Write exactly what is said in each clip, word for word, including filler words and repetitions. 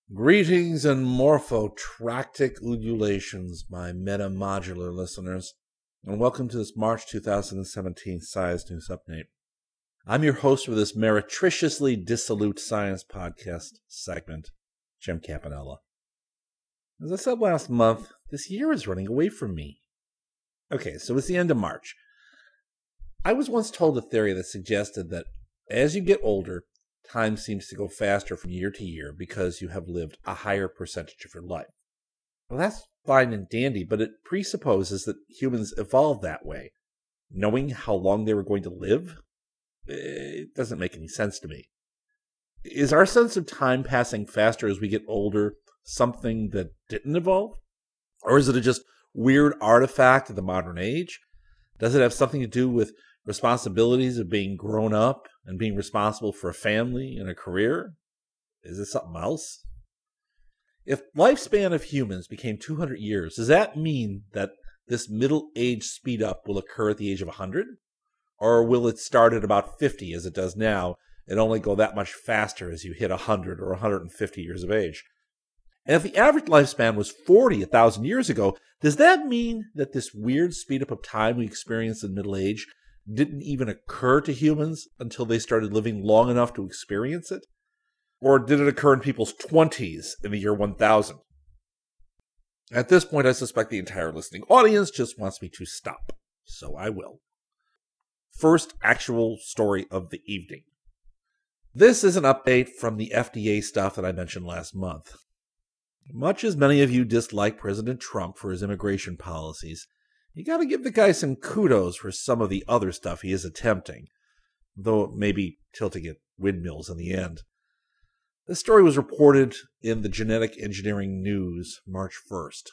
Greetings and morphotractic ululations, my meta-modular listeners, and welcome to this March two thousand seventeen Science News Update. I'm your host for this meretriciously dissolute science podcast segment, Jim Campanella. As I said last month, this year is running away from me. Okay, so it's the end of March. I was once told a theory that suggested that as you get older, time seems to go faster from year to year because you have lived a higher percentage of your life. Well, that's fine and dandy, but it presupposes that humans evolved that way. Knowing how long they were going to live? It doesn't make any sense to me. Is our sense of time passing faster as we get older something that didn't evolve? Or is it a just weird artifact of the modern age? Does it have something to do with responsibilities of being grown up and being responsible for a family and a career? Is it something else? If lifespan of humans became two hundred years, does that mean that this middle age speed up will occur at the age of one hundred? Or will it start at about fifty as it does now and only go that much faster as you hit one hundred or one hundred fifty years of age? And if the average lifespan was forty a thousand years ago, does that mean that this weird speed up of time we experience in middle age didn't even occur to humans until they started living long enough to experience it? Or did it occur in people's twenties in the year one thousand? At this point, I suspect the entire listening audience just wants me to stop, so I will. First actual story of the evening. This is an update from the F D A stuff that I mentioned last month. Much as many of you dislike President Trump for his immigration policies, you gotta give the guy some kudos for some of the other stuff he is attempting, though it may be tilting at windmills in the end. This story was reported in the Genetic Engineering News March first.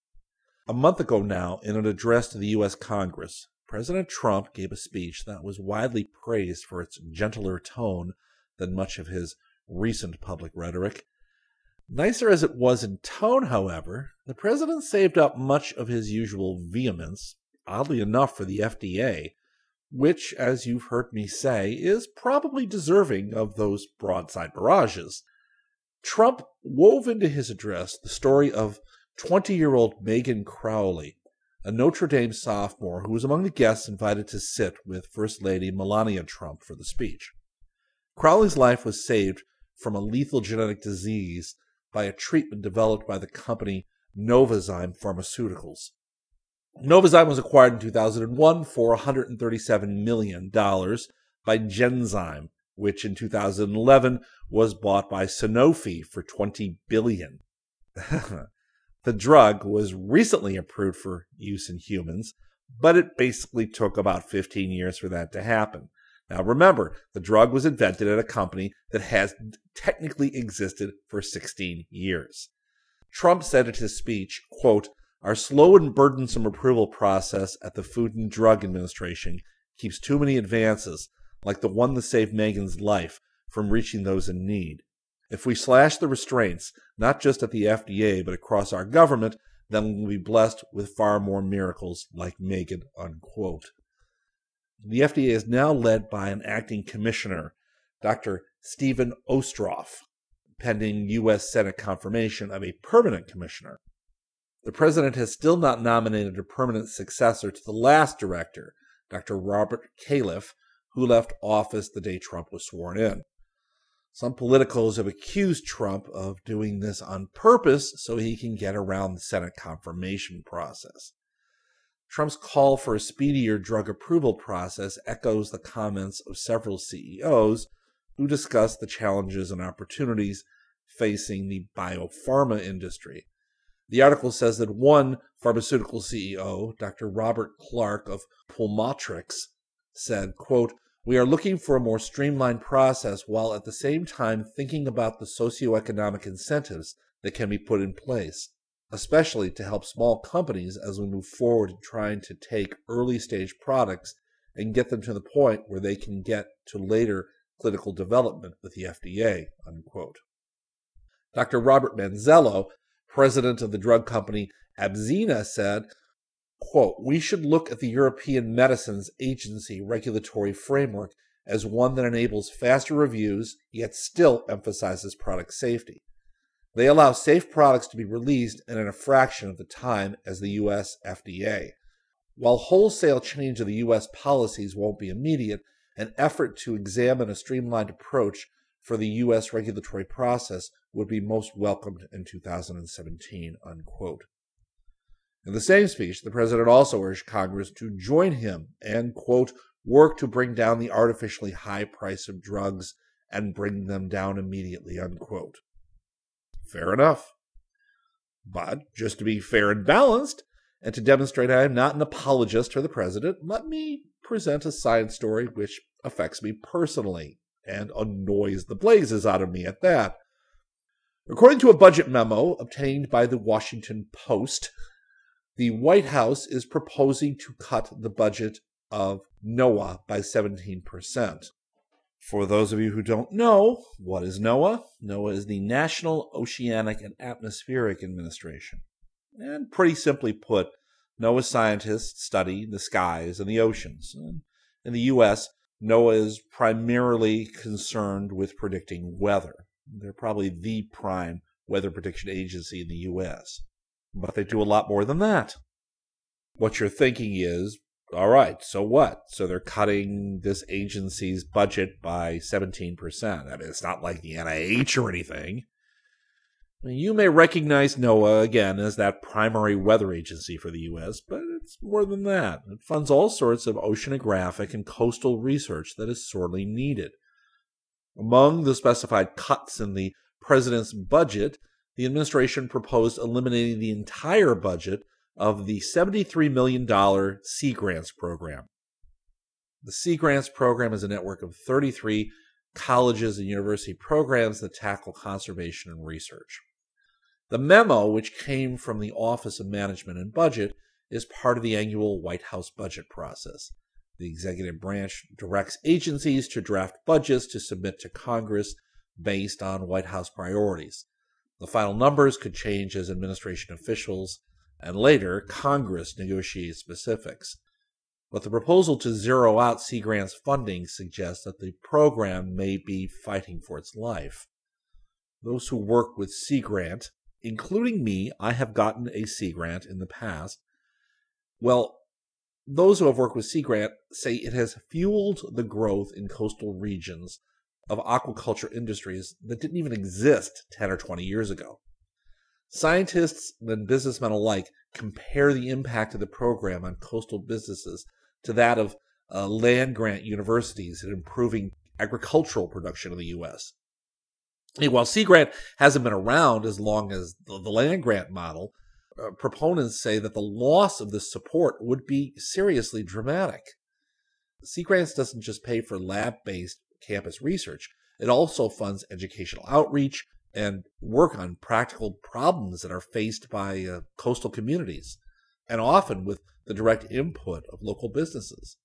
A month ago now, in an address to the U S Congress, President Trump gave a speech that was widely praised for its gentler tone than much of his recent public rhetoric. Nicer as it was in tone, however, the president saved up much of his usual vehemence, oddly enough for the F D A, which, as you've heard me say, is probably deserving of those broadside barrages. Trump wove into his address the story of twenty-year-old Megan Crowley, a Notre Dame sophomore who was among the guests invited to sit with First Lady Melania Trump for the speech. Crowley's life was saved from a lethal genetic disease by a treatment developed by the company Novozyme Pharmaceuticals. Novozyme was acquired in two thousand one for one hundred thirty-seven million dollars by Genzyme, which in two thousand eleven was bought by Sanofi for twenty billion dollars. The drug was recently approved for use in humans, but it basically took about fifteen years for that to happen. Now remember, the drug was invented at a company that has technically existed for sixteen years. Trump said in his speech, quote, "Our slow and burdensome approval process at the Food and Drug Administration keeps too many advances, like the one that saved Megan's life, from reaching those in need. If we slash the restraints, not just at the F D A, but across our government, then we'll be blessed with far more miracles like Megan," unquote. The F D A is now led by an acting commissioner, Doctor Stephen Ostroff, pending U S Senate confirmation of a permanent commissioner. The president has still not nominated a permanent successor to the last director, Doctor Robert Califf, who left office the day Trump was sworn in. Some politicos have accused Trump of doing this on purpose so he can get around the Senate confirmation process. Trump's call for a speedier drug approval process echoes the comments of several C E Os who discussed the challenges and opportunities facing the biopharma industry. The article says that one pharmaceutical C E O, Doctor Robert Clark of Pulmotrix, said, quote, "We are looking for a more streamlined process while at the same time thinking about the socioeconomic incentives that can be put in place, especially to help small companies as we move forward in trying to take early-stage products and get them to the point where they can get to later clinical development with the F D A," unquote. Doctor Robert Manzello, president of the drug company Abzena, said, quote, "We should look at the European Medicines Agency regulatory framework as one that enables faster reviews, yet still emphasizes product safety. They allow safe products to be released in a fraction of the time as the U S F D A. While wholesale change of the U S policies won't be immediate, an effort to examine a streamlined approach for the U S regulatory process would be most welcomed in two thousand seventeen, unquote. In the same speech, the president also urged Congress to join him and, quote, work to bring down the artificially high price of drugs and bring them down immediately, unquote. Fair enough. But just to be fair and balanced, and to demonstrate I am not an apologist for the president, let me present a science story which affects me personally and annoys the blazes out of me at that. According to a budget memo obtained by the Washington Post, the White House is proposing to cut the budget of NOAA by seventeen percent. For those of you who don't know, what is NOAA? NOAA is the National Oceanic and Atmospheric Administration. And pretty simply put, NOAA scientists study the skies and the oceans. In the U S, NOAA is primarily concerned with predicting weather. They're probably the prime weather prediction agency in the U S. But they do a lot more than that. What you're thinking is, all right, so what? So they're cutting this agency's budget by seventeen percent. I mean, it's not like the N I H or anything. You may recognize NOAA, again, as that primary weather agency for the U S, but it's more than that. It funds all sorts of oceanographic and coastal research that is sorely needed. Among the specified cuts in the president's budget, the administration proposed eliminating the entire budget of the seventy-three million dollars Sea Grants program. The Sea Grants program is a network of thirty-three colleges and university programs that tackle conservation and research. The memo, which came from the Office of Management and Budget, is part of the annual White House budget process. The executive branch directs agencies to draft budgets to submit to Congress based on White House priorities. The final numbers could change as administration officials and later Congress negotiates specifics. But the proposal to zero out Sea Grant's funding suggests that the program may be fighting for its life. Those who work with Sea Grant, including me, I have gotten a Sea Grant in the past. Well, those who have worked with Sea Grant say it has fueled the growth in coastal regions of aquaculture industries that didn't even exist ten or twenty years ago. Scientists and businessmen alike compare the impact of the program on coastal businesses to that of uh, land-grant universities in improving agricultural production in the U S. And while Sea Grant hasn't been around as long as the, the land-grant model, uh, proponents say that the loss of this support would be seriously dramatic. Sea Grants doesn't just pay for lab-based campus research, it also funds educational outreach and work on practical problems that are faced by uh, coastal communities, and often with the direct input of local businesses.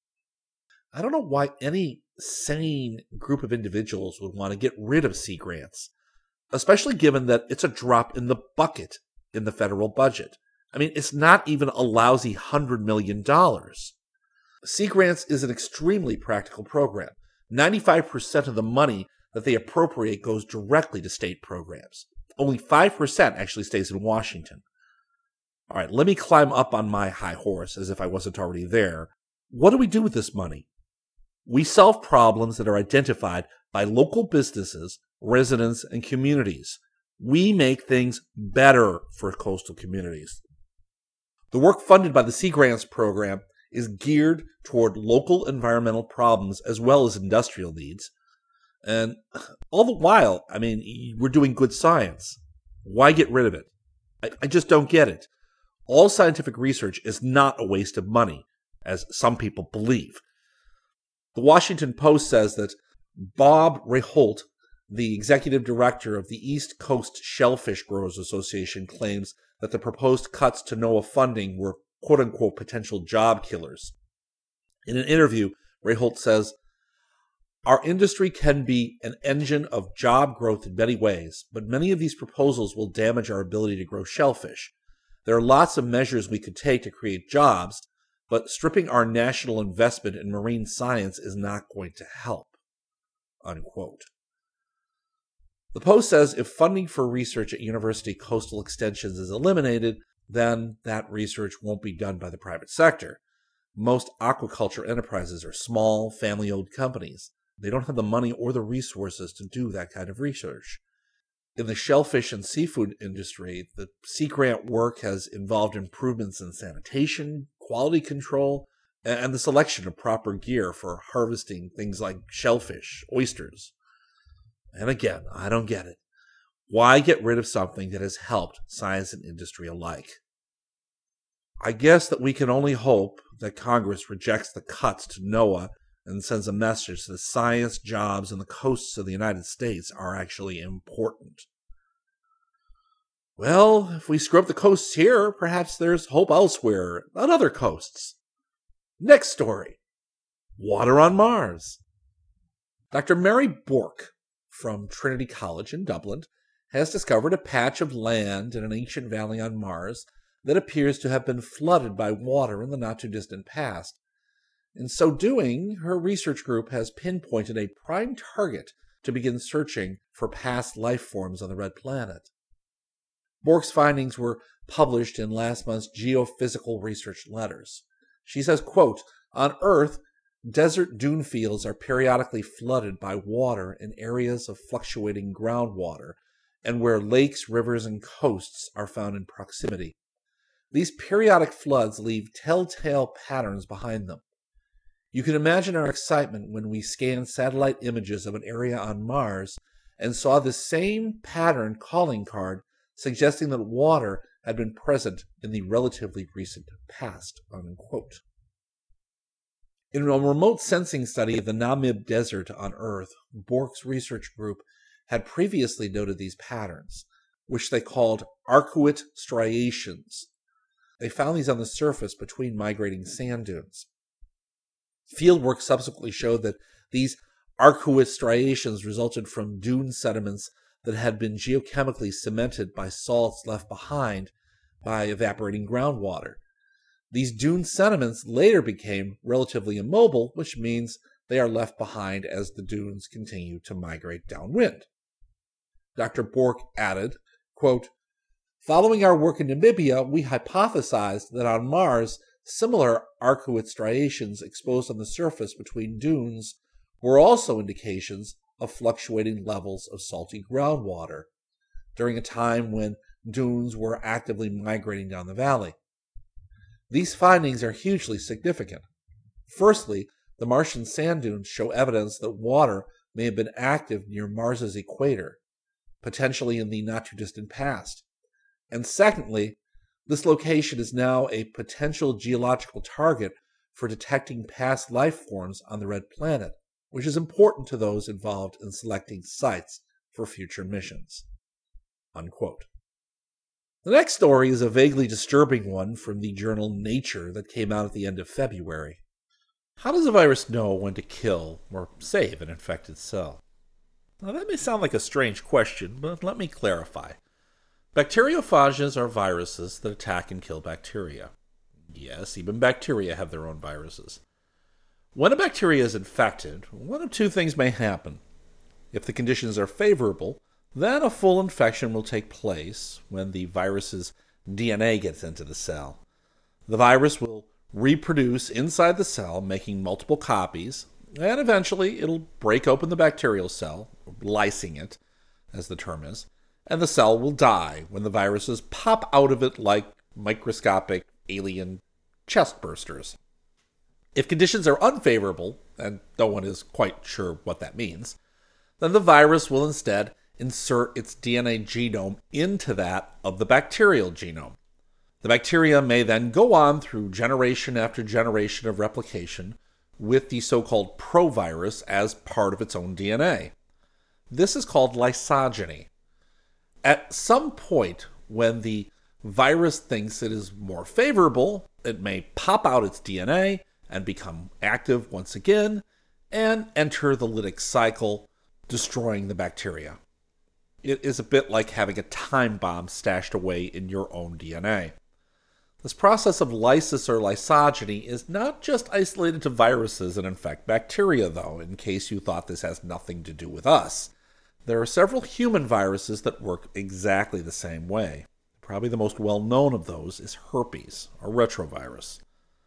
I don't know why any sane group of individuals would want to get rid of Sea Grants, especially given that it's a drop in the bucket in the federal budget. I mean, it's not even a lousy one hundred million dollars. Sea Grants is an extremely practical program. ninety-five percent of the money that they appropriate goes directly to state programs. Only five percent actually stays in Washington. All right, let me climb up on my high horse as if I wasn't already there. What do we do with this money? We solve problems that are identified by local businesses, residents, and communities. We make things better for coastal communities. The work funded by the Sea Grants program is geared toward local environmental problems as well as industrial needs. And all the while, I mean, we're doing good science. Why get rid of it? I, I just don't get it. All scientific research is not a waste of money, as some people believe. The Washington Post says that Bob Reholt, the executive director of the East Coast Shellfish Growers Association, claims that the proposed cuts to NOAA funding were quote-unquote potential job killers. In an interview, Reholt says, "Our industry can be an engine of job growth in many ways, but many of these proposals will damage our ability to grow shellfish. There are lots of measures we could take to create jobs, but stripping our national investment in marine science is not going to help." Unquote. The Post says if funding for research at university coastal extensions is eliminated, then that research won't be done by the private sector. Most aquaculture enterprises are small, family-owned companies. They don't have the money or the resources to do that kind of research. In the shellfish and seafood industry, the Sea Grant work has involved improvements in sanitation, quality control, and the selection of proper gear for harvesting things like shellfish, oysters. And again, I don't get it. Why get rid of something that has helped science and industry alike? I guess that we can only hope that Congress rejects the cuts to NOAA and sends a message that science, jobs, and the coasts of the United States are actually important. Well, if we screw up the coasts here, perhaps there's hope elsewhere on other coasts. Next story. Water on Mars. Doctor Mary Bourke from Trinity College in Dublin has discovered a patch of land in an ancient valley on Mars that appears to have been flooded by water in the not-too-distant past. In so doing, her research group has pinpointed a prime target to begin searching for past life forms on the Red Planet. Bourke's findings were published in last month's Geophysical Research Letters. She says, quote, "On Earth, desert dune fields are periodically flooded by water in areas of fluctuating groundwater and where lakes, rivers, and coasts are found in proximity. These periodic floods leave telltale patterns behind them. You can imagine our excitement when we scanned satellite images of an area on Mars and saw the same pattern calling card suggesting that water had been present in the relatively recent past." Unquote. In a remote sensing study of the Namib Desert on Earth, Bourke's research group had previously noted these patterns, which they called arcuate striations. They found these on the surface between migrating sand dunes. Fieldwork subsequently showed that these arcuate striations resulted from dune sediments that had been geochemically cemented by salts left behind by evaporating groundwater. These dune sediments later became relatively immobile, which means they are left behind as the dunes continue to migrate downwind. Doctor Bourke added, quote, "Following our work in Namibia, we hypothesized that on Mars, similar arcuate striations exposed on the surface between dunes were also indications of fluctuating levels of salty groundwater during a time when dunes were actively migrating down the valley. These findings are hugely significant. Firstly, the Martian sand dunes show evidence that water may have been active near Mars's equator, potentially in the not-too-distant past. And secondly, this location is now a potential geological target for detecting past life forms on the Red Planet, which is important to those involved in selecting sites for future missions." Unquote. The next story is a vaguely disturbing one from the journal Nature that came out at the end of February. How does a virus know when to kill or save an infected cell? Now, that may sound like a strange question, but let me clarify. Bacteriophages are viruses that attack and kill bacteria. Yes, even bacteria have their own viruses. When a bacteria is infected, one of two things may happen. If the conditions are favorable, then a full infection will take place when the virus's D N A gets into the cell. The virus will reproduce inside the cell, making multiple copies, and eventually it'll break open the bacterial cell, lysing it, as the term is, and the cell will die when the viruses pop out of it like microscopic alien chest bursters. If conditions are unfavorable, and no one is quite sure what that means, then the virus will instead insert its D N A genome into that of the bacterial genome. The bacteria may then go on through generation after generation of replication with the so-called provirus as part of its own D N A. This is called lysogeny. At some point, when the virus thinks it is more favorable, it may pop out its D N A and become active once again and enter the lytic cycle, destroying the bacteria. It is a bit like having a time bomb stashed away in your own D N A. This process of lysis or lysogeny is not just isolated to viruses that infect bacteria, though, in case you thought this has nothing to do with us. There are several human viruses that work exactly the same way. Probably the most well-known of those is herpes, a retrovirus.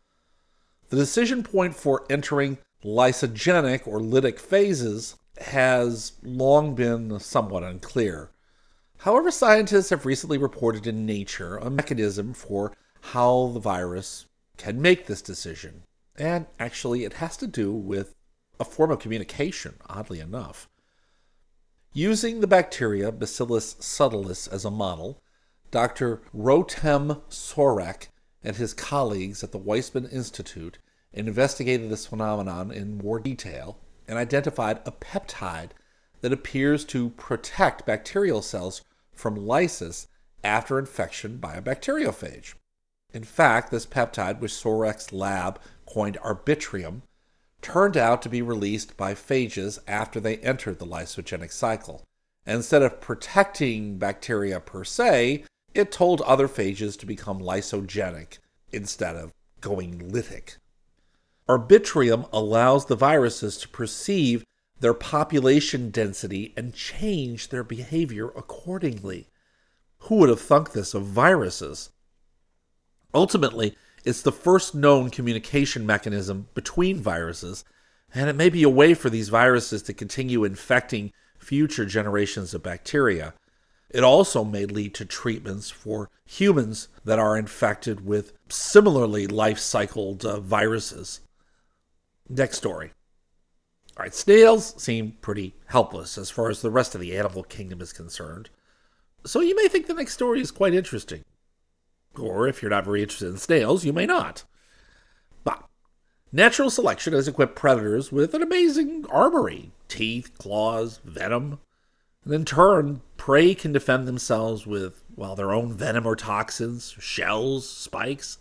The decision point for entering lysogenic or lytic phases has long been somewhat unclear. However, scientists have recently reported in Nature a mechanism for how the virus can make this decision. And actually, it has to do with a form of communication, oddly enough. Using the bacteria Bacillus subtilis as a model, Doctor Rotem Sorek and his colleagues at the Weizmann Institute investigated this phenomenon in more detail and identified a peptide that appears to protect bacterial cells from lysis after infection by a bacteriophage. In fact, this peptide, which Sorek's lab coined Arbitrium, turned out to be released by phages after they entered the lysogenic cycle. And instead of protecting bacteria per se, it told other phages to become lysogenic instead of going lytic. Arbitrium allows the viruses to perceive their population density and change their behavior accordingly. Who would have thunk this of viruses? Ultimately, it's the first known communication mechanism between viruses, and it may be a way for these viruses to continue infecting future generations of bacteria. It also may lead to treatments for humans that are infected with similarly life-cycled uh, viruses. Next story. All right, snails seem pretty helpless as far as the rest of the animal kingdom is concerned. So you may think the next story is quite interesting. Or if you're not very interested in snails, you may not. But natural selection has equipped predators with an amazing armory: teeth, claws, venom. And in turn, prey can defend themselves with, well, their own venom or toxins, shells, spikes.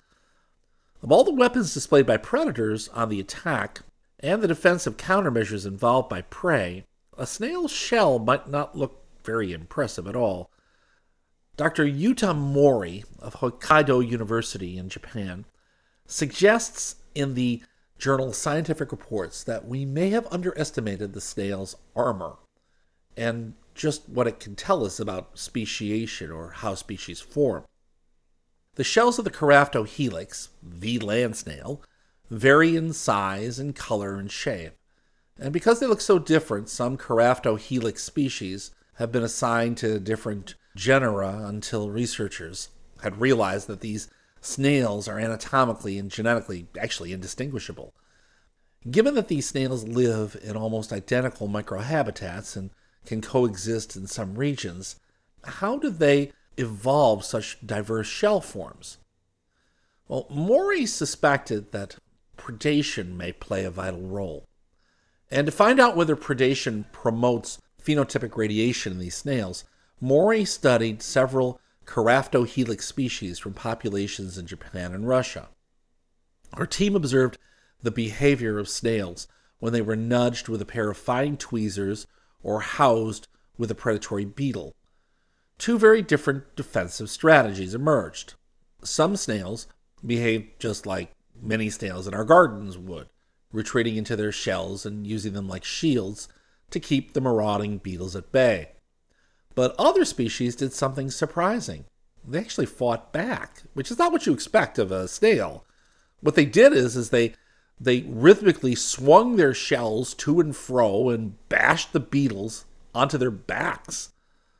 Of all the weapons displayed by predators on the attack and the defensive countermeasures involved by prey, a snail's shell might not look very impressive at all. Doctor Yuta Mori of Hokkaido University in Japan suggests in the journal Scientific Reports that we may have underestimated the snail's armor and just what it can tell us about speciation or how species form. The shells of the Caraftohelix, the land snail, vary in size and color and shape. And because they look so different, some Caraftohelix species have been assigned to different genera until researchers had realized that these snails are anatomically and genetically actually indistinguishable. Given that these snails live in almost identical microhabitats and can coexist in some regions, how did they evolve such diverse shell forms? Well, Mori suspected that predation may play a vital role. And to find out whether predation promotes phenotypic radiation in these snails, Mori studied several Caraftohelix species from populations in Japan and Russia. Our team observed the behavior of snails when they were nudged with a pair of fine tweezers or housed with a predatory beetle. Two very different defensive strategies emerged. Some snails behaved just like many snails in our gardens would, retreating into their shells and using them like shields to keep the marauding beetles at bay. But other species did something surprising. They actually fought back, which is not what you expect of a snail. What they did is, is they they rhythmically swung their shells to and fro and bashed the beetles onto their backs.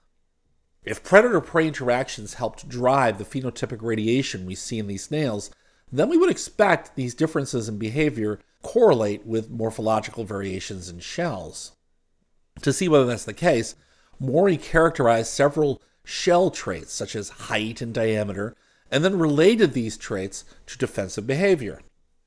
If predator-prey interactions helped drive the phenotypic radiation we see in these snails, then we would expect these differences in behavior correlate with morphological variations in shells. To see whether that's the case, Mori characterized several shell traits, such as height and diameter, and then related these traits to defensive behavior.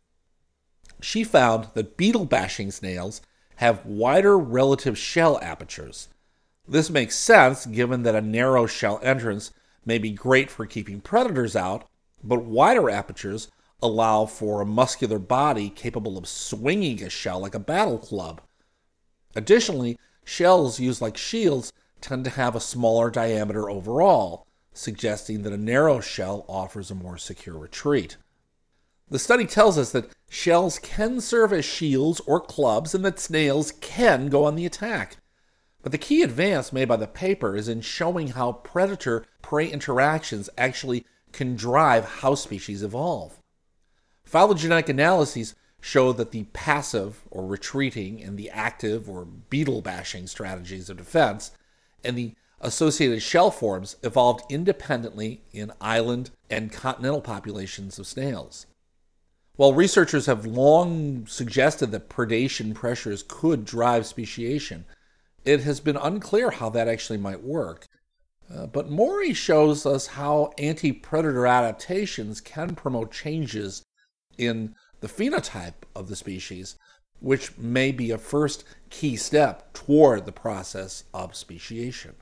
She found that beetle-bashing snails have wider relative shell apertures. This makes sense given that a narrow shell entrance may be great for keeping predators out, but wider apertures allow for a muscular body capable of swinging a shell like a battle club. Additionally, shells used like shields tend to have a smaller diameter overall, suggesting that a narrow shell offers a more secure retreat. The study tells us that shells can serve as shields or clubs and that snails can go on the attack. But the key advance made by the paper is in showing how predator-prey interactions actually can drive how species evolve. Phylogenetic analyses show that the passive or retreating and the active or beetle bashing strategies of defense and the associated shell forms evolved independently in island and continental populations of snails. While researchers have long suggested that predation pressures could drive speciation, it has been unclear how that actually might work. Uh, but Mori shows us how anti-predator adaptations can promote changes in the phenotype of the species, which may be a first key step toward the process of speciation.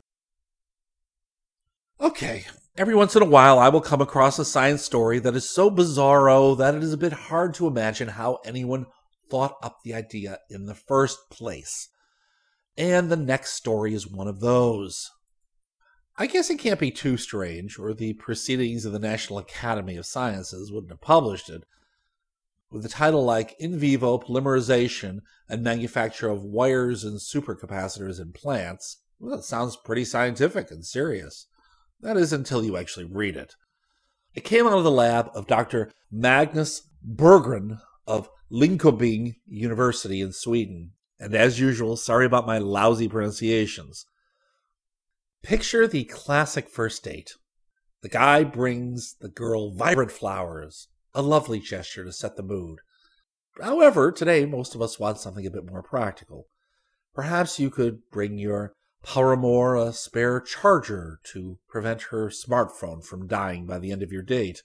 Okay, every once in a while I will come across a science story that is so bizarro that it is a bit hard to imagine how anyone thought up the idea in the first place. And the next story is one of those. I guess it can't be too strange, or the Proceedings of the National Academy of Sciences wouldn't have published it. With a title like In Vivo Polymerization and Manufacture of Wires and Supercapacitors in Plants, well, it sounds pretty scientific and serious. That is until you actually read it. It came out of the lab of Doctor Magnus Berggren of Linköping University in Sweden. And as usual, sorry about my lousy pronunciations. Picture the classic first date. The guy brings the girl vibrant flowers, a lovely gesture to set the mood. However, today most of us want something a bit more practical. Perhaps you could bring your paramour a spare charger to prevent her smartphone from dying by the end of your date.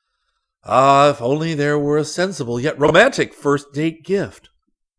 Ah, if only there were a sensible yet romantic first date gift.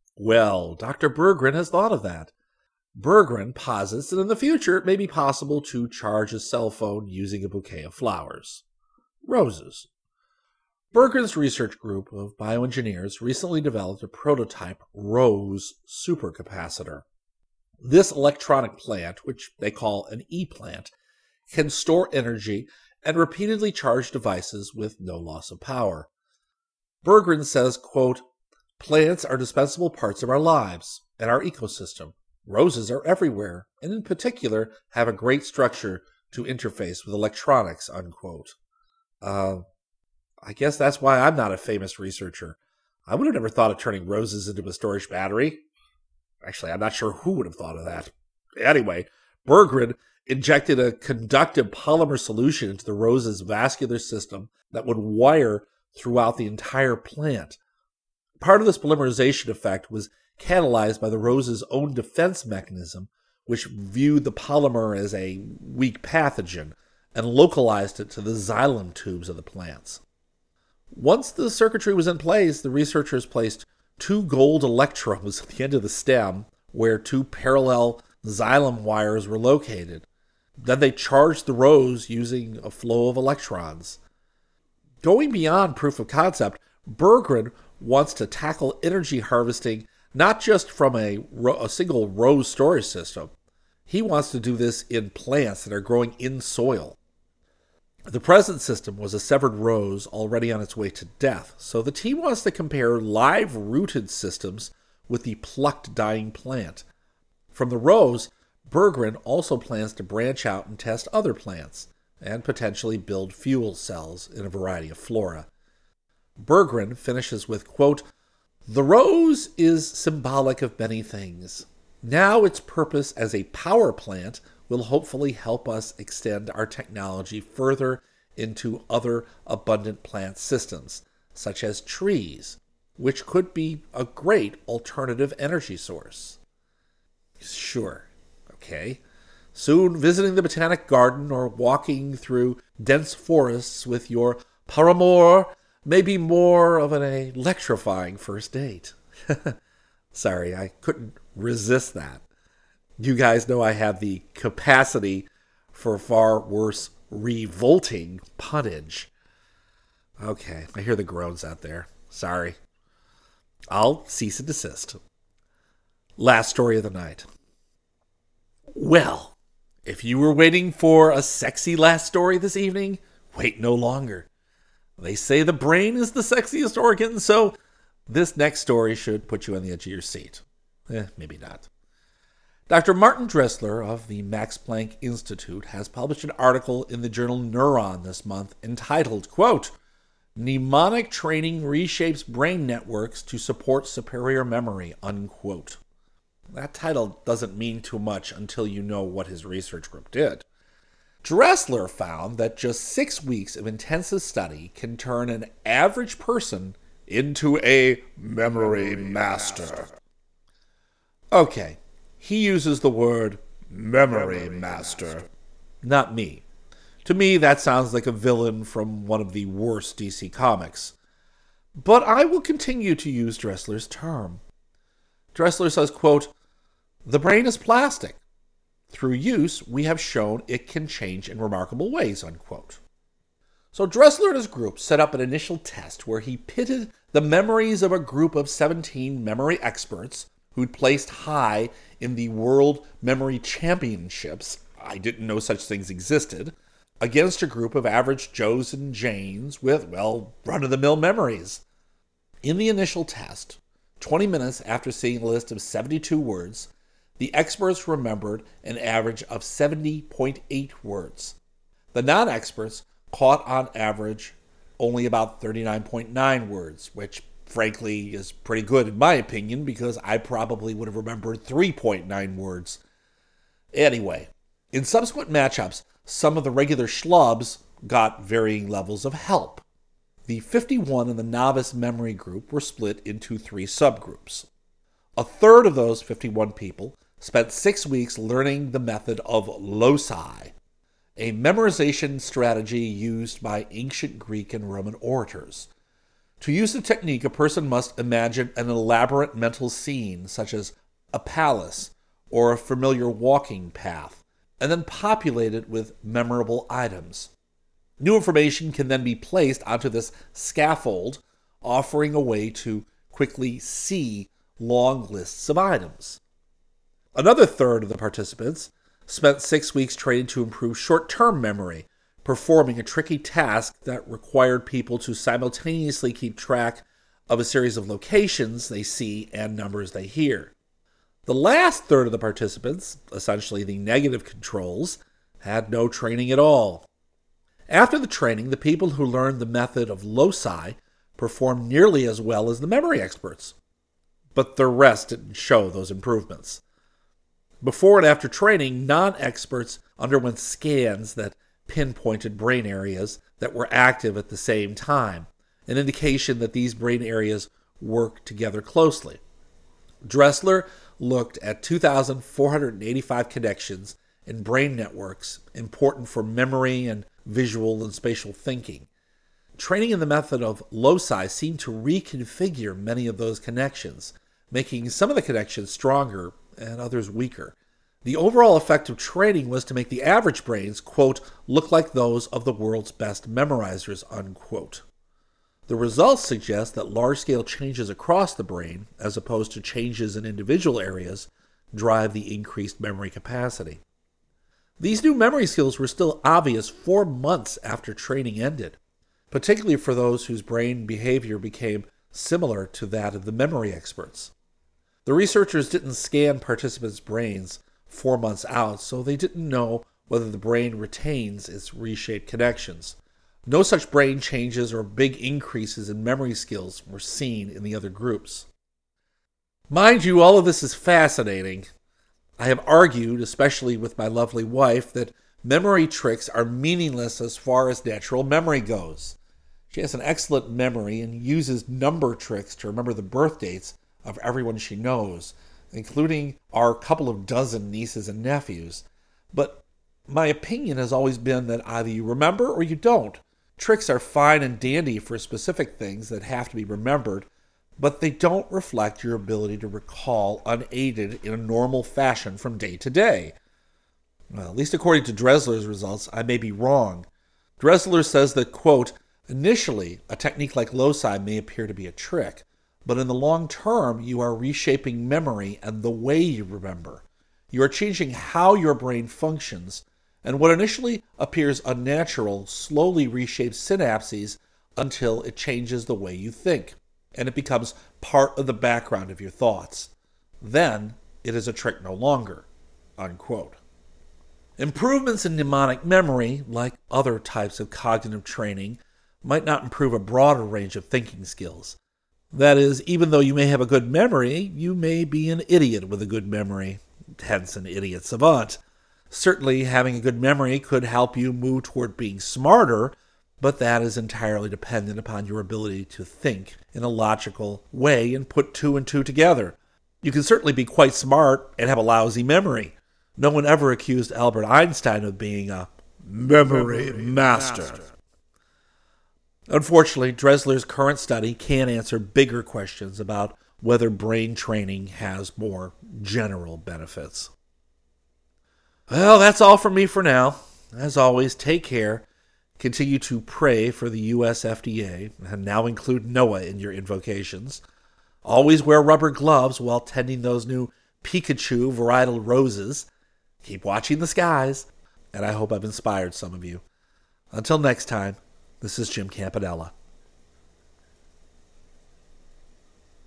Well, Doctor Berggren has thought of that. Berggren posits that in the future it may be possible to charge a cell phone using a bouquet of flowers. Roses. Berggren's research group of bioengineers recently developed a prototype rose supercapacitor. This electronic plant, which they call an e-plant, can store energy and repeatedly charge devices with no loss of power. Berggren says, quote, "Plants are dispensable parts of our lives and our ecosystem. Roses are everywhere, and in particular have a great structure to interface with electronics," unquote. Uh, I guess that's why I'm not a famous researcher. I would have never thought of turning roses into a storage battery. Actually, I'm not sure who would have thought of that. Anyway, Berggren injected a conductive polymer solution into the rose's vascular system that would wire throughout the entire plant. Part of this polymerization effect was catalyzed by the rose's own defense mechanism, which viewed the polymer as a weak pathogen and localized it to the xylem tubes of the plants. Once the circuitry was in place, the researchers placed two gold electrodes at the end of the stem where two parallel xylem wires were located. Then they charged the rose using a flow of electrons. Going beyond proof of concept, Berggren wants to tackle energy harvesting not just from a, ro- a single rose storage system. He wants to do this in plants that are growing in soil. The present system was a severed rose already on its way to death, so the team wants to compare live rooted systems with the plucked dying plant. From the rose, Berggren also plans to branch out and test other plants, and potentially build fuel cells in a variety of flora. Berggren finishes with, quote, "The rose is symbolic of many things. Now its purpose as a power plant will hopefully help us extend our technology further into other abundant plant systems, such as trees, which could be a great alternative energy source." Sure, okay. Soon visiting the Botanic Garden or walking through dense forests with your paramour may be more of an electrifying first date. Sorry, I couldn't resist that. You guys know I have the capacity for far worse revolting punnage. Okay, I hear the groans out there. Sorry. I'll cease and desist. Last story of the night. Well, if you were waiting for a sexy last story this evening, wait no longer. They say the brain is the sexiest organ, so this next story should put you on the edge of your seat. Eh, maybe not. Doctor Martin Dressler of the Max Planck Institute has published an article in the journal Neuron this month entitled, quote, "Mnemonic Training Reshapes Brain Networks to Support Superior Memory," unquote. That title doesn't mean too much until you know what his research group did. Dressler found that just six weeks of intensive study can turn an average person into a memory master. Okay, he uses the word memory master, not me. To me, that sounds like a villain from one of the worst D C comics. But I will continue to use Dressler's term. Dressler says, quote, "The brain is plastic. Through use, we have shown it can change in remarkable ways," unquote. So Dressler and his group set up an initial test where he pitted the memories of a group of seventeen memory experts who'd placed high in the World Memory Championships — I didn't know such things existed — against a group of average Joes and Janes with, well, run-of-the-mill memories. In the initial test, twenty minutes after seeing a list of seventy-two words, the experts remembered an average of seventy point eight words. The non-experts caught on average only about thirty-nine point nine words, which frankly is pretty good in my opinion because I probably would have remembered three point nine words. Anyway, in subsequent matchups, some of the regular schlubs got varying levels of help. The fifty-one in the novice memory group were split into three subgroups. A third of those fifty-one people spent six weeks learning the method of loci, a memorization strategy used by ancient Greek and Roman orators. To use the technique, a person must imagine an elaborate mental scene, such as a palace or a familiar walking path, and then populate it with memorable items. New information can then be placed onto this scaffold, offering a way to quickly see long lists of items. Another third of the participants spent six weeks training to improve short-term memory, performing a tricky task that required people to simultaneously keep track of a series of locations they see and numbers they hear. The last third of the participants, essentially the negative controls, had no training at all. After the training, the people who learned the method of loci performed nearly as well as the memory experts. But the rest didn't show those improvements. Before and after training, non-experts underwent scans that pinpointed brain areas that were active at the same time, an indication that these brain areas work together closely. Dressler looked at two thousand four hundred eighty-five connections in brain networks important for memory and visual and spatial thinking. Training in the method of loci seemed to reconfigure many of those connections, making some of the connections stronger and others weaker. The overall effect of training was to make the average brains, quote, look like those of the world's best memorizers, unquote. The results suggest that large-scale changes across the brain, as opposed to changes in individual areas, drive the increased memory capacity. These new memory skills were still obvious four months after training ended, particularly for those whose brain behavior became similar to that of the memory experts. The researchers didn't scan participants' brains four months out, so they didn't know whether the brain retains its reshaped connections. No such brain changes or big increases in memory skills were seen in the other groups. Mind you, all of this is fascinating. I have argued, especially with my lovely wife, that memory tricks are meaningless as far as natural memory goes. She has an excellent memory and uses number tricks to remember the birth dates of everyone she knows, including our couple of dozen nieces and nephews. But my opinion has always been that either you remember or you don't. Tricks are fine and dandy for specific things that have to be remembered, but they don't reflect your ability to recall unaided in a normal fashion from day to day. Well, at least according to Dressler's results, I may be wrong. Dressler says that, quote, initially, a technique like loci may appear to be a trick, but in the long term, you are reshaping memory and the way you remember. You are changing how your brain functions, and what initially appears unnatural slowly reshapes synapses until it changes the way you think, and it becomes part of the background of your thoughts. Then, it is a trick no longer. unquote. Improvements in mnemonic memory, like other types of cognitive training, might not improve a broader range of thinking skills. That is, even though you may have a good memory, you may be an idiot with a good memory, hence an idiot savant. Certainly, having a good memory could help you move toward being smarter, but that is entirely dependent upon your ability to think in a logical way and put two and two together. You can certainly be quite smart and have a lousy memory. No one ever accused Albert Einstein of being a memory, memory master. master. Unfortunately, Dressler's current study can't answer bigger questions about whether brain training has more general benefits. Well, that's all from me for now. As always, take care. Continue to pray for the U S F D A, and now include NOAA in your invocations. Always wear rubber gloves while tending those new Pikachu varietal roses. Keep watching the skies, and I hope I've inspired some of you. Until next time, this is Jim Campanella.